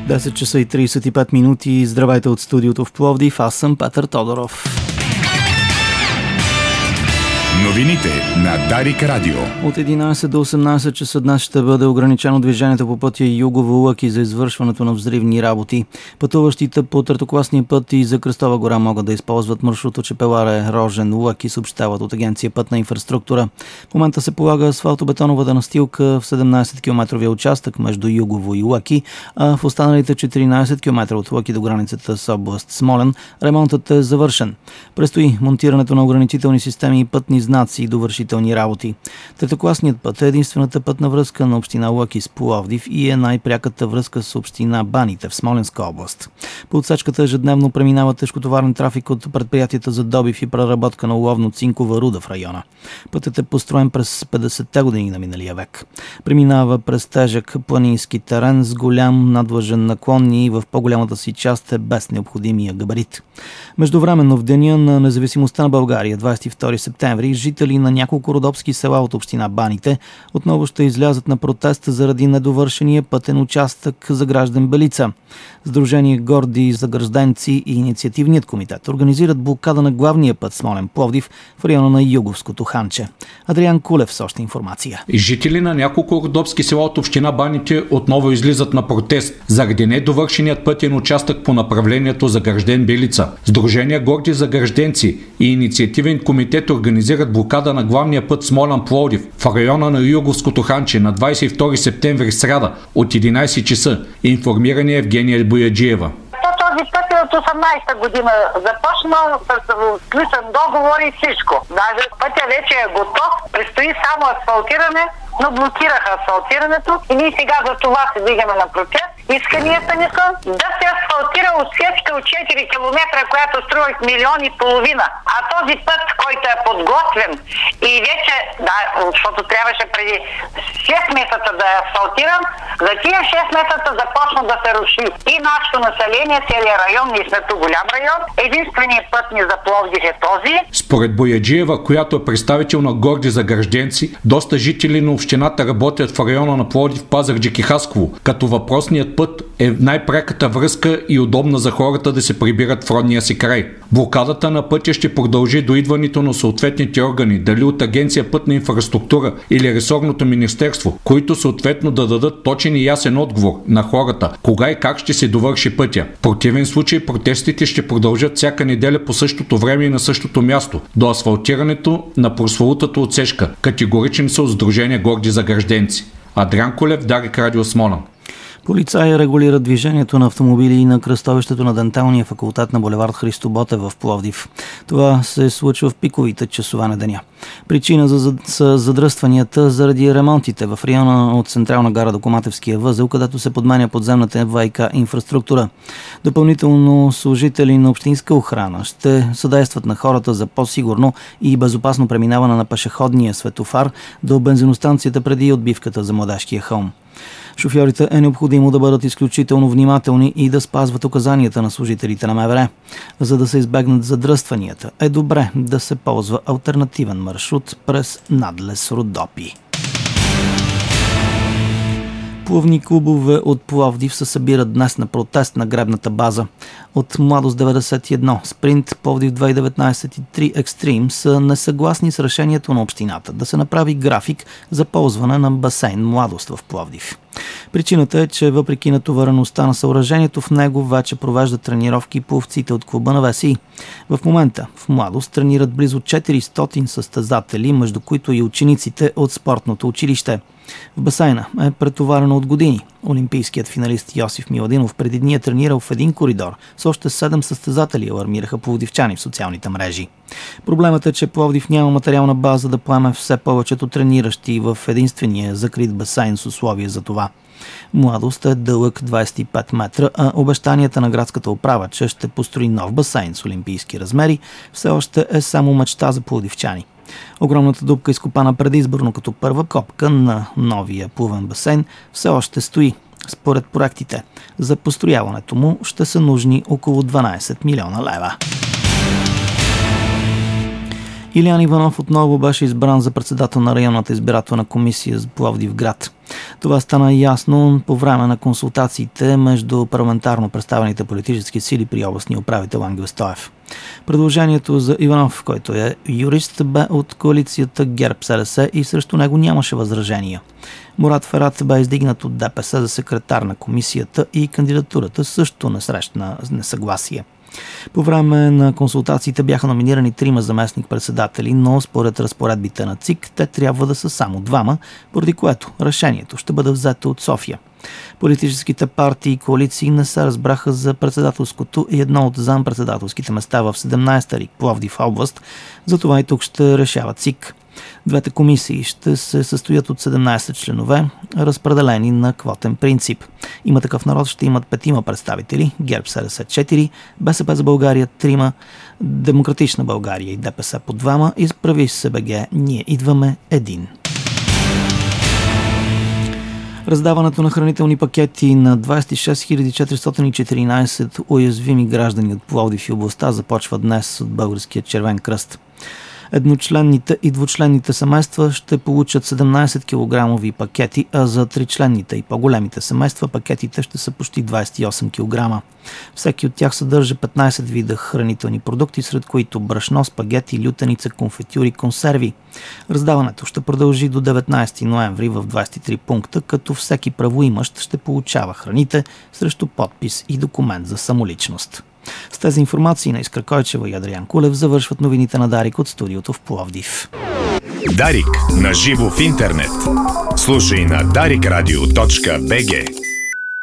10 часа и 35 минути. Здравейте от студиото в Пловдив. Аз съм Петър Тодоров. Новините на Дарик Радио. От 11 до 18 часа днес ще бъде ограничено движението по пътя Югово-Лъки за извършването на взривни работи. Пътуващите по третокласния път и за Кръстова гора могат да използват маршрута Чепеларе-Рожен-Лъки, съобщават от Агенция Пътна инфраструктура. В момента се полага асфалтобетоновата настилка в 17-километровия участък между Югово и Лъки, а в останалите 14 км от Лъки до границата с област Смолян ремонтът е завършен. Предстои монтирането на ограничителни системи и пътни знаци и довършителни работи. Третокласният път е единствената пътна връзка на община Лъки с Пловдив и е най-пряката връзка с община Баните в Смолянска област. По отсечката ежедневно преминава тежкотоварен трафик от предприятията за добив и преработка на уловно-цинкова руда в района. Пътят е построен през 50-те години на миналия век. Преминава през тежък планински терен с голям надлъжен наклон и в по-голямата си част е без необходимия габарит. Междувременно в деня на независимостта на България, 22 септември, жители на няколко родопски села от община Баните отново ще излязат на протест заради недовършения пътен участък за граждан Белица. Сдружение Горди загражденци и инициативният комитет организират блокада на главния път Смолян-Пловдив в района на Юговското ханче. Адриан Кулев с още информация. Жители на няколко родопски села от община Баните отново излизат на протест заради недовършеният пътен участък по направлението за гражден Белица. Сдружение Горди загражденци и инициативен комитет организират блокада на главния път Смолян-Пловдив в района на Юговското ханче на 22 септември сряда от 11 часа. Информиране Евгения Бояджиева. Този път е от 18-та година започна с сключен договор и всичко. Даже пътя вече е готов, предстои само асфалтиране, но блокираха асфалтирането и ние сега за това се дигаме на протест. Исканията ни са да се асфалтира отсечка от 4 км, която струва 1,5 милиона. А този път, който е подготвен и вече, да, защото трябваше преди 6 месеца да е асфалтиран, за тия 6 месеца започна да се руши. И нашето население, целият район, ние сме тук голям район, единственият път ни за Пловдив е този. Според Бояджиева, която е представител на Горди загражденци, доста жители на общината работят в района на Пловдив, Пазарджик и Хасково, като въпросният път е най-пряката връзка и удобна за хората да се прибират в родния си край. Блокадата на пътя ще продължи до идването на съответните органи, дали от Агенция Пътна инфраструктура или ресорното министерство, които съответно да дадат точен и ясен отговор на хората, кога и как ще се довърши пътя. В противен случай протестите ще продължат всяка неделя по същото време и на същото място, до асфалтирането на прословутата отсечка. Категорични са от Сдружение Горди загражденци. Адриан Колев, Дарик Радио, Смолян. Полицаи регулират движението на автомобили и на кръстовището на Денталния факултет на булевард Христо Ботев в Пловдив. Това се случва в пиковите часове на деня. Причина за задръстванията заради ремонтите в района от Централна гара до Коматевския възел, където се подменя подземната ВиК инфраструктура. Допълнително служители на общинска охрана ще съдействат на хората за по-сигурно и безопасно преминаване на пешеходния светофар до бензиностанцията преди отбивката за Младежкия холм. Шофьорите е необходимо да бъдат изключително внимателни и да спазват указанията на служителите на МВР. За да се избегнат задръстванията, е добре да се ползва алтернативен маршрут през надлез Родопи. Плувни клубове от Пловдив се събират днес на протест на гребната база. От Младост 91, Спринт, Пловдив 2019 и 3 Екстрим са несъгласни с решението на общината да се направи график за ползване на басейн Младост в Пловдив. Причината е, че въпреки натовареността на съоръжението в него вече провеждат тренировки пловците от клуба на ВСИ. В момента в Младост тренират близо 400 състезатели, между които и учениците от спортното училище. В басейна е претоварено от години. Олимпийският финалист Йосиф Миладинов преди дни е тренирал в един коридор с още 7 състезатели, алармираха пловдивчани в социалните мрежи. Проблемът е, че Пловдив няма материална база да поеме все повечето трениращи в единствения закрит басейн с условия за това. Младост е дълъг 25 метра, а обещанията на градската управа, че ще построи нов басейн с олимпийски размери, все още е само мечта за пловдивчани. Огромната дупка, изкопана предизборно като първа копка на новия плувен басейн, все още стои. Според проектите, за построяването му ще са нужни около 12 милиона лева. Илиян Иванов отново беше избран за председател на районната избирателна комисия за Пловдив-град. Това стана ясно по време на консултациите между парламентарно представените политически сили при областния управител Ангел Стоев. Предложението за Иванов, който е юрист, бе от коалицията ГЕРБ-СДС и срещу него нямаше възражения. Мурат Ферат бе издигнат от ДПС за секретар на комисията и кандидатурата също не срещна несъгласие. По време на консултациите бяха номинирани 3 заместник-председатели, но според разпоредбите на ЦИК те трябва да са само 2, поради което решението ще бъде взето от София. Политическите партии и коалиции не се разбраха за председателското и едно от зампредседателските места в 17-та РИК Пловдив област, затова и тук ще решава ЦИК. Двете комисии ще се състоят от 17 членове, разпределени на квотен принцип. Има такъв народ, ще имат 5 представители, ГЕРБ-СДС 4, БСП за България 3, Демократична България и ДПС по 2, Изправи се БГ, ние идваме 1. Раздаването на хранителни пакети на 26 414 уязвими граждани от Пловдив и областта започва днес от Българския червен кръст. Едночленните и двучленните семейства ще получат 17 кг пакети, а за тричленните и по-големите семейства пакетите ще са почти 28 кг. Всеки от тях съдържа 15 вида хранителни продукти, сред които брашно, спагети, лютеница, конфитюри, консерви. Раздаването ще продължи до 19 ноември в 23 пункта, като всеки правоимащ ще получава храните срещу подпис и документ за самоличност. С тези информации на Искра Койчева и Адриан Кулев завършват новините на Дарик от студиото в Пловдив. Дарик на живо в интернет. Слушай на daricradio.bg.